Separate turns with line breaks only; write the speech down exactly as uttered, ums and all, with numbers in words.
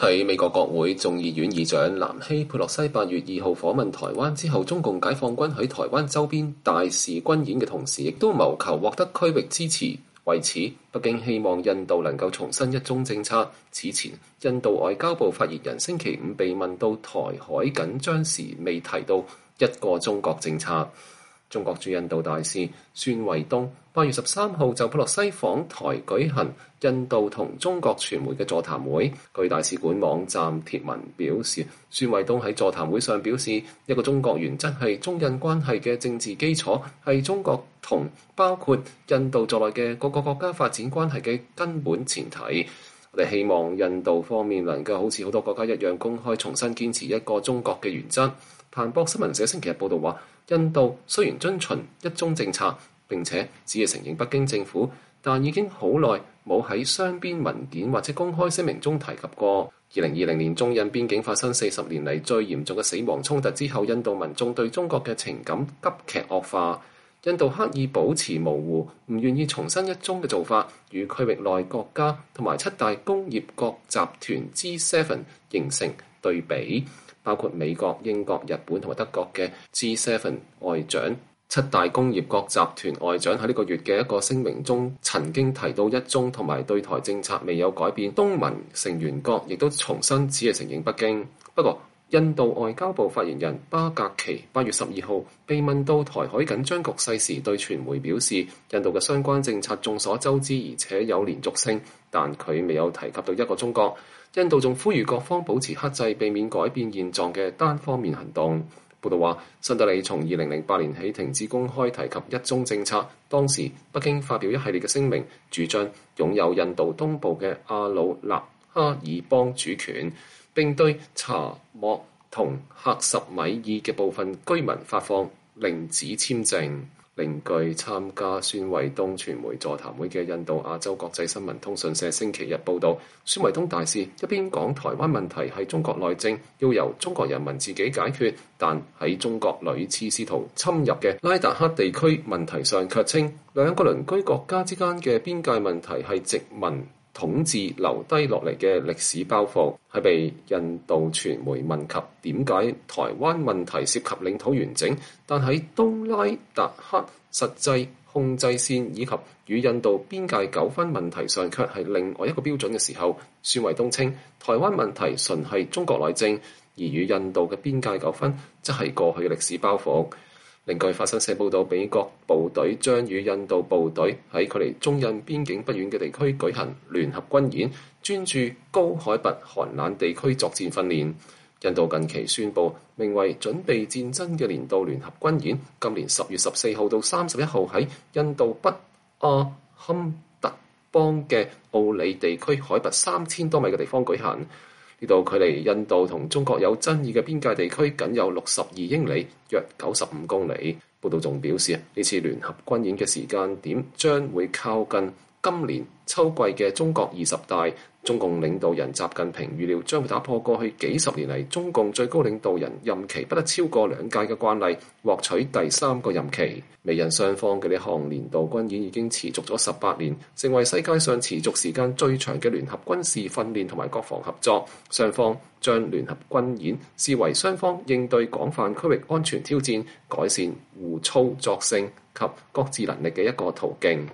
喺美國國會眾議院議長南希佩洛西八月二號訪問台灣之後，中共解放軍喺台灣周邊大肆軍演嘅同時，亦都謀求獲得區域支持。為此，北京希望印度能夠重申一中政策。此前，印度外交部發言人星期五被問到台海緊張時，未提到一個中國政策。中國駐印度大使孫衛東八月十三號就佩洛西訪台舉行印度同中國傳媒嘅座談會。據大使館網站貼文表示，孫衛東喺座談會上表示，一個中國原則係中印關係嘅政治基礎，係中國同包括印度在內嘅各個國家發展關係嘅根本前提。我哋希望印度方面能夠好似好多國家一樣，公開重新堅持一個中國嘅原則。彭博新聞社星期日報道話，印度雖然遵循一中政策，並且只係承認北京政府，但已經好耐冇喺雙邊文件或者公開聲明中提及過。二零二零年中印邊境發生四十年嚟最嚴重嘅死亡衝突之後，印度民眾對中國嘅情感急劇惡化。印度刻意保持模糊，唔願意重申一中嘅做法，與區域內國家同埋七大工業國集團 G 七 形成對比。包括美國、英國、日本同埋德國嘅 G 七 外長，七大工業國集團外長喺呢個月嘅一個聲明中，曾經提到一中同埋對台政策未有改變。東盟成員國亦都重申只係承認北京。不過，印度外交部發言人巴格奇八月十二號被問到台海緊張局勢時，對傳媒表示，印度嘅相關政策眾所周知，而且有連續性，但佢未有提及到一個中國。印度仲呼籲各方保持克制，避免改變現狀嘅單方面行動。報道話，新德里從二零零八年起停止公開提及一中政策。當時北京發表一系列嘅聲明，主張擁有印度東部嘅阿魯納哈爾邦主權，並對查莫同克什米爾嘅部分居民發放令旨簽證。另據參加孫衛東傳媒座談會嘅印度亞洲國際新聞通訊社星期日報導，孫衛東大使一邊講台灣問題係中國內政，要由中國人民自己解決，但喺中國屢次試圖侵入嘅拉達克地區問題上卻稱兩個鄰居國家之間嘅邊界問題係殖民統治留低落嚟嘅歷史包袱。係被印度傳媒問及點解台灣問題涉及領土完整，但喺東拉達克實際控制線以及與印度邊界糾紛問題上卻係另外一個標準嘅時候，孫衛東稱台灣問題純係中國內政，而與印度嘅邊界糾紛則係過去嘅歷史包袱。另據法新社報道，美國部隊將與印度部隊喺距離中印邊境不遠嘅地區舉行聯合軍演，專注高海拔寒冷地區作戰訓練。印度近期宣布名為準備戰爭嘅年度聯合軍演，今年十月十四號到三十一號喺印度北阿坎特邦嘅奧里地區海拔三千多米嘅地方舉行。呢度距離印度同中國有爭議嘅邊界地區僅有六十二英里，約九十五公里。報道仲表示，呢次聯合軍演嘅時間點將會靠近今年秋季嘅中國二十大。中共領導人習近平預料將會打破過去幾十年嚟中共最高領導人任期不得超過兩屆嘅慣例，獲取第三個任期。美印雙方嘅呢項年度軍演已經持續咗十八年，成為世界上持續時間最長嘅聯合軍事訓練同埋國防合作。雙方將聯合軍演視為雙方應對廣泛區域安全挑戰、改善互操作性及各自能力嘅一個途徑。